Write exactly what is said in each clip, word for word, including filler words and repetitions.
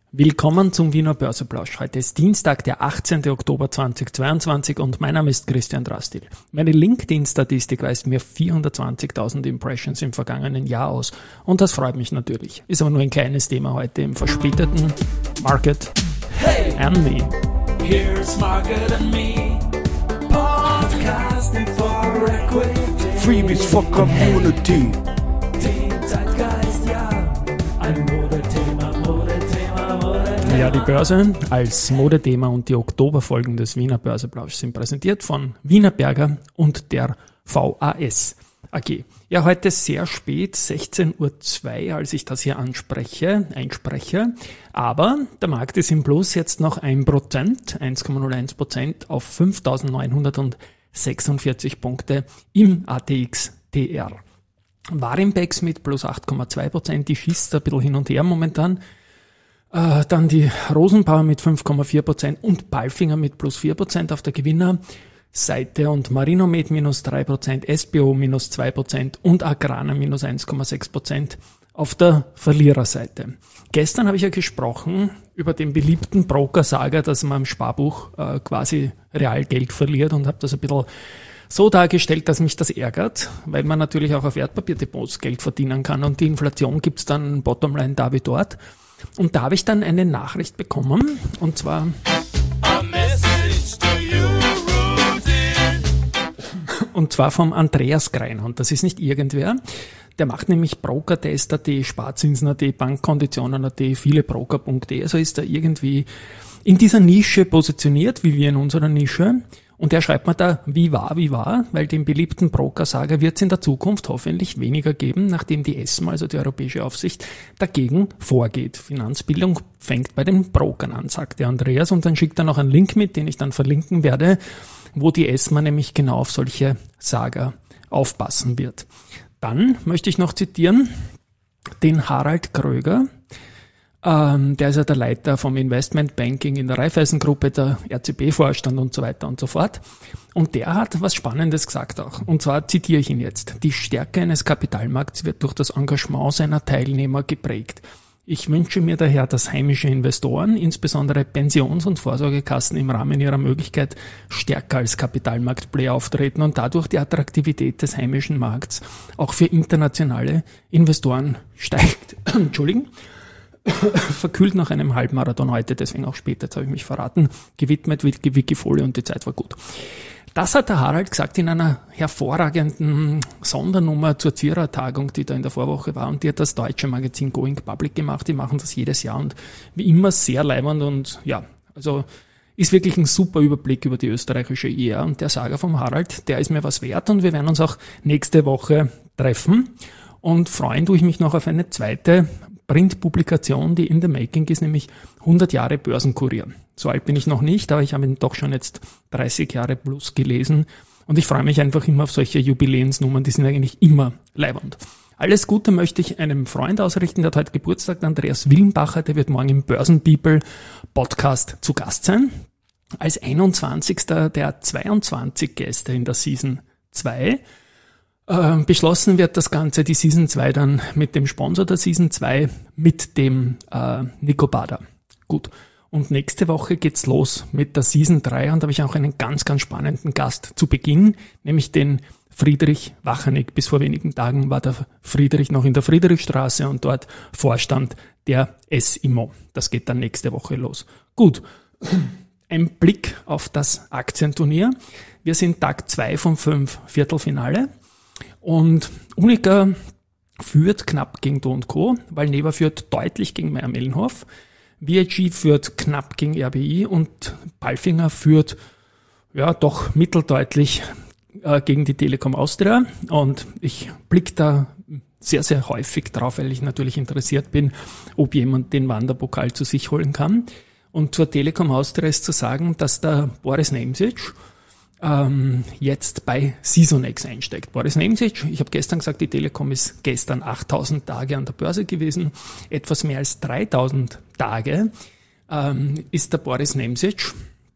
Willkommen zum Wiener Börseplausch. Heute ist Dienstag, der achtzehnten Oktober zweitausendzweiundzwanzig und mein Name ist Christian Drastil. Meine LinkedIn-Statistik weist mir vierhundertzwanzigtausend Impressions im vergangenen Jahr aus und das freut mich natürlich. Ist aber nur ein kleines Thema heute im verspäteten Market Hey, and Me. here's Market and Me, podcasting for equity. Freebies for Community. Den Zeitgeist, ja, ein Modethema, Modethema, Modethema. Ja, die Börse als Modethema und die Oktoberfolgen des Wiener Börseplausch sind präsentiert von Wiener Berger und der V A S A G. Ja, heute sehr spät, sechzehn Uhr zwei, als ich das hier anspreche, einspreche. Aber der Markt ist im Plus jetzt noch ein Prozent, eins Komma null eins Prozent auf fünftausendneunhundertsechsundvierzig Punkte im A T X T R. Warimpex mit plus acht Komma zwei Prozent, die schießt ein bisschen hin und her momentan. Äh, dann die Rosenbauer mit fünf Komma vier Prozent und Palfinger mit plus vier Prozent auf der Gewinnerseite und Marinomed minus drei Prozent, S B O minus zwei Prozent und Agrana minus eins Komma sechs Prozent auf der Verliererseite. Gestern habe ich ja gesprochen über den beliebten Broker-Saga, dass man im Sparbuch äh, quasi real Geld verliert und habe das ein bisschen so dargestellt, dass mich das ärgert, weil man natürlich auch auf Wertpapierdepots Geld verdienen kann und die Inflation gibt's dann bottomline da wie dort. Und da habe ich dann eine Nachricht bekommen und zwar A message to you, Rosie. und zwar vom Andreas Greiner und das ist nicht irgendwer. Der macht nämlich Brokertest Punkt at, Sparzinsen Punkt at, Bankkonditionen Punkt at, viele Broker Punkt at, also ist er irgendwie in dieser Nische positioniert, wie wir in unserer Nische. Und er schreibt mir da, wie war, wie war, weil den beliebten Broker-Saga wird es in der Zukunft hoffentlich weniger geben, nachdem die ESMA, also die Europäische Aufsicht, dagegen vorgeht. Finanzbildung fängt bei den Brokern an, sagt der Andreas. Und dann schickt er noch einen Link mit, den ich dann verlinken werde, wo die ESMA nämlich genau auf solche Saga aufpassen wird. Dann möchte ich noch zitieren den Harald Kröger. Ähm, der ist ja der Leiter vom Investmentbanking in der Raiffeisen-Gruppe, der R C B-Vorstand und so weiter und so fort. Und der hat was Spannendes gesagt auch. Und zwar zitiere ich ihn jetzt. Die Stärke eines Kapitalmarkts wird durch das Engagement seiner Teilnehmer geprägt. Ich wünsche mir daher, dass heimische Investoren, insbesondere Pensions- und Vorsorgekassen im Rahmen ihrer Möglichkeit stärker als Kapitalmarktplayer auftreten und dadurch die Attraktivität des heimischen Markts auch für internationale Investoren steigt. Entschuldigen. Verkühlt nach einem Halbmarathon heute, deswegen auch später, jetzt habe ich mich verraten, gewidmet mit Wikifolie und die Zeit war gut. Das hat der Harald gesagt in einer hervorragenden Sondernummer zur Zierer-Tagung, die da in der Vorwoche war, und die hat das deutsche Magazin Going Public gemacht, die machen das jedes Jahr und wie immer sehr leibend und ja, also ist wirklich ein super Überblick über die österreichische I R und der Saga vom Harald, der ist mir was wert und wir werden uns auch nächste Woche treffen und freuen tue ich mich noch auf eine zweite Printpublikation, die in the making ist, nämlich hundert Jahre Börsenkurier. So alt bin ich noch nicht, aber ich habe ihn doch schon jetzt dreißig Jahre plus gelesen und ich freue mich einfach immer auf solche Jubiläensnummern, die sind eigentlich immer leibernd. Alles Gute möchte ich einem Freund ausrichten, der hat heute Geburtstag, Andreas Willenbacher, der wird morgen im Börsenpeople Podcast zu Gast sein. Als einundzwanzigster der zweiundzwanzig Gäste in der Season zwei. Äh, beschlossen wird das Ganze, die Season zwei dann mit dem Sponsor der Season zwei, mit dem äh, Nico Bader. Gut. Und nächste Woche geht's los mit der Season drei und da habe ich auch einen ganz, ganz spannenden Gast zu Beginn, nämlich den Friedrich Wachenig. Bis vor wenigen Tagen war der Friedrich noch in der Friedrichstraße und dort Vorstand der S I M O. Das geht dann nächste Woche los. Gut. Ein Blick auf das Aktienturnier. Wir sind Tag zwei von fünf Viertelfinale. Und Unica führt knapp gegen Do und Co., Valneva führt deutlich gegen Mayr-Melnhof, V I G führt knapp gegen R B I und Palfinger führt ja doch mitteldeutlich äh, gegen die Telekom Austria. Und ich blicke da sehr, sehr häufig drauf, weil ich natürlich interessiert bin, ob jemand den Wanderpokal zu sich holen kann. Und zur Telekom Austria ist zu sagen, dass der Boris Nemzic ähm, jetzt bei Seasonex einsteigt. Boris Nemzic, ich habe gestern gesagt, die Telekom ist gestern achttausend Tage an der Börse gewesen, etwas mehr als dreitausend Tage ähm, ist der Boris Nemzic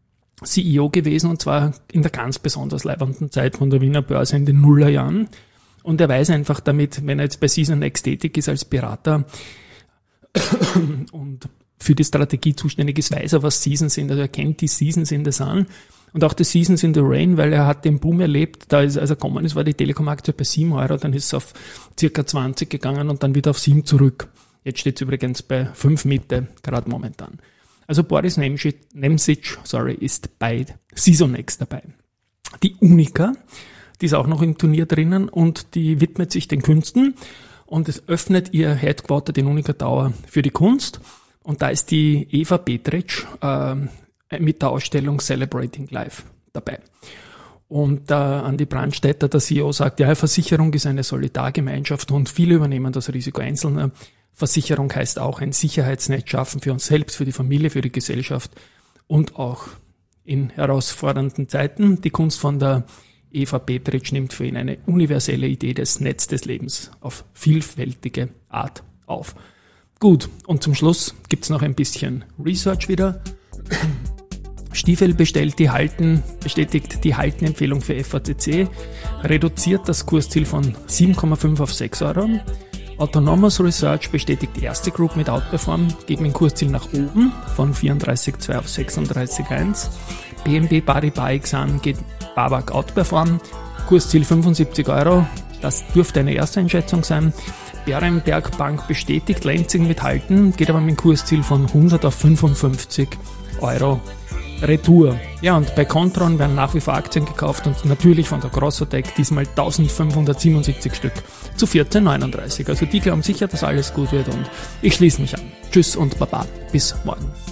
C E O gewesen und zwar in der ganz besonders leibenden Zeit von der Wiener Börse in den Nullerjahren. Und er weiß einfach damit, wenn er jetzt bei Seasonex tätig ist als Berater und für die Strategie zuständig ist, weiß er, was Seasons sind, also er kennt die Seasons in the Sun und auch die Seasons in the Rain, weil er hat den Boom erlebt, da ist, als er gekommen ist, war die Telekom-Aktie bei sieben Euro, dann ist es auf circa zwanzig gegangen und dann wieder auf sieben zurück. Jetzt steht es übrigens bei fünf Mitte, gerade momentan. Also Boris Nemzic, sorry, ist bei Seasonex dabei. Die Unica, die ist auch noch im Turnier drinnen und die widmet sich den Künsten und es öffnet ihr Headquarter, den Unica Tower, für die Kunst. Und da ist die Eva Petric äh, mit der Ausstellung Celebrating Life dabei. Und äh, Andi Brandstätter, der C E O, sagt, ja, Versicherung ist eine Solidargemeinschaft und viele übernehmen das Risiko einzelner. Versicherung heißt auch ein Sicherheitsnetz schaffen für uns selbst, für die Familie, für die Gesellschaft und auch in herausfordernden Zeiten. Die Kunst von der Eva Petric nimmt für ihn eine universelle Idee des Netz des Lebens auf vielfältige Art auf. Gut, und zum Schluss gibt's noch ein bisschen Research wieder. Stiefel bestellt die Halten, bestätigt die Haltenempfehlung für F A C C, reduziert das Kursziel von sieben Komma fünf auf sechs Euro. Autonomous Research bestätigt die erste Group mit Outperform, geben ein Kursziel nach oben von vierunddreißig Komma zwei auf sechsunddreißig Komma eins. B N P Paribas Exane geht Babak Outperform, Kursziel fünfundsiebzig Euro, das dürfte eine erste Einschätzung sein. Berenberg Bank bestätigt Lenzing mit Halten, geht aber mit dem Kursziel von hundert auf fünfundfünfzig Euro Retour. Ja, und bei Kontron werden nach wie vor Aktien gekauft und natürlich von der Grossotec diesmal eintausendfünfhundertsiebenundsiebzig Stück zu vierzehn Komma neununddreißig. Also die glauben sicher, dass alles gut wird und ich schließe mich an. Tschüss und Baba, bis morgen.